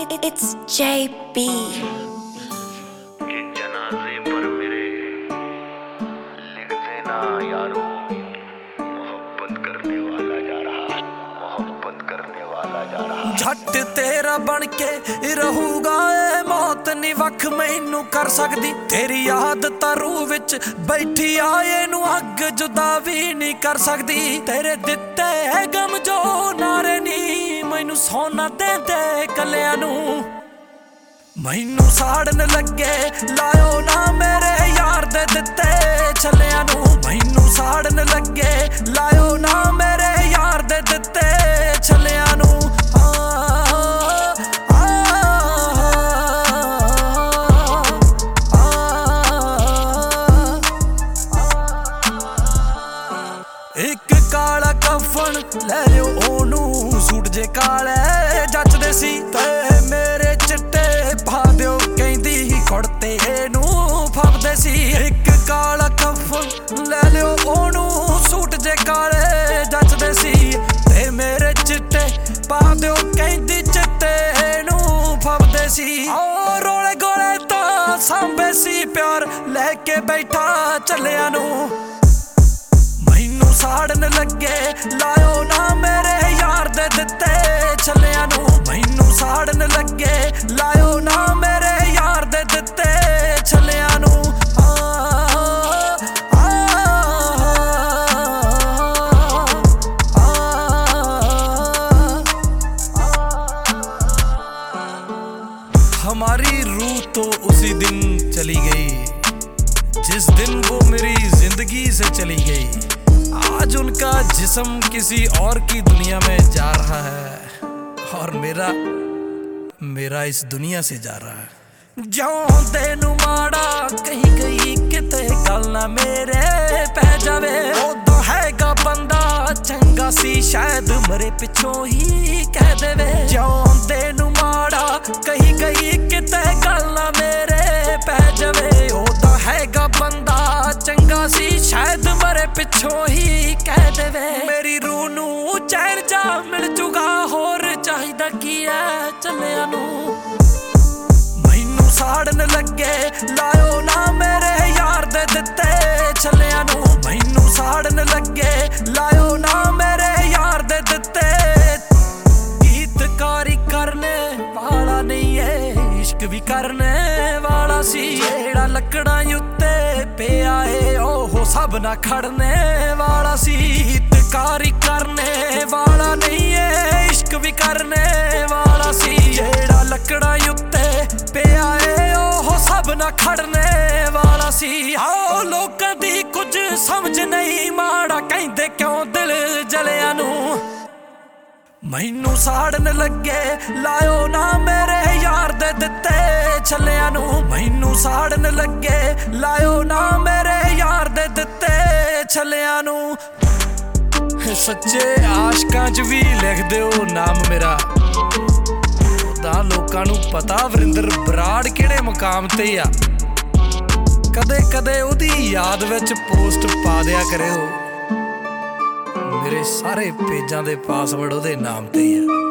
It's JB. कि जनाजे पर मेरे लिख देना यारो, मोहब्बत करने वाला जा रहा, मोहब्बत करने वाला जा रहा। झट तेरा बन के रहूगा ए मौत नी वख मैनू कर सकदी तेरी याद तारू विच बैठी आए नू अग जुदा भी नहीं कर सकदी तेरे दिते गम जो नारे नी मैनू सोना देंदे कलियां नू मैनू साड़न लगे लायो ना मेरे यार दे दिते छलियां नू मैनू साड़न लगे लायो ना मेरे यार दे दिते छलियां नू एक काला कफन ले लियो ओनू सूट जे काले जचदे सी ते मेरे चिट्टे पा दियो कहंदी कुड़ते नू फबदे सी एक काला कफन ले लियो ओनू सूट जे काले जचदे सी ते मेरे चिट्टे पा दियो कहंदी चिट्टे नू फबदे सी ओ रोले गोले तो सांभे सी प्यार लेके बैठा चलिया नू साड़न लगे लायो ना मेरे यार दे दिते छलियां नू मैनू साड़न लगे लायो ना मेरे यार दे दिते छलियां नू हमारी रूह तो उसी दिन चली गई जिस दिन वो मेरी जिंदगी से चली गई आज उनका जिस्म किसी और की दुनिया में जा रहा है और मेरा इस दुनिया से जा रहा है जिउंदे नू माड़ा कहीं गई किते गल ना मेरे पै जावे उदों हैगा बंदा चंगा सी शायद मरे पिछों ही कह देवे जिउंदे नू माड़ा कहीं गई किते गल ना मेरे पै जावे उदों हैगा बंदा चंगा सी शायद मरे पिछों ही कह देवे मेरी रूह नू चैन जा मिल जूगा होर चाहिदा की है चलिया नू मैनू साड़न लगे लायो ना मेरे यार दे दिते छलिया नू मैनू साड़न लगे लायो ना मेरे यार दे दिते गीतकारी करने वाला नहीं है इश्क भी करने वाला सी जेड़ा लकड़ा उत्ते पे आए ओहो सब ना खड़ने वाला सी गीतकारी करने वाला नहीं है इश्क भी करने वाला सी जेड़ा लकड़ा उत्ते पे आए ओहो सब ना खड़ने वाला सी आओ लोकां दी कुछ समझ नहीं माड़ा कहंदे क्यों दिल जलिया नू मैनू साड़न लगे लायो ना मेरे यार दे दिते छलियां नू मैनू साड़न लगे लायो ना मेरे यार दे दिते छलियां नू सच्चे आशकां च भी लिख दिओ नाम मेरा तां लोकां नू पता वरिंदर बराड़ किहड़े मुकाम ते आ कदे कदे ओदी याद विच पोस्ट पा दिया करिओ मेरे सारे पेजां दे पासवर्ड ओदे नाम ते ही आ।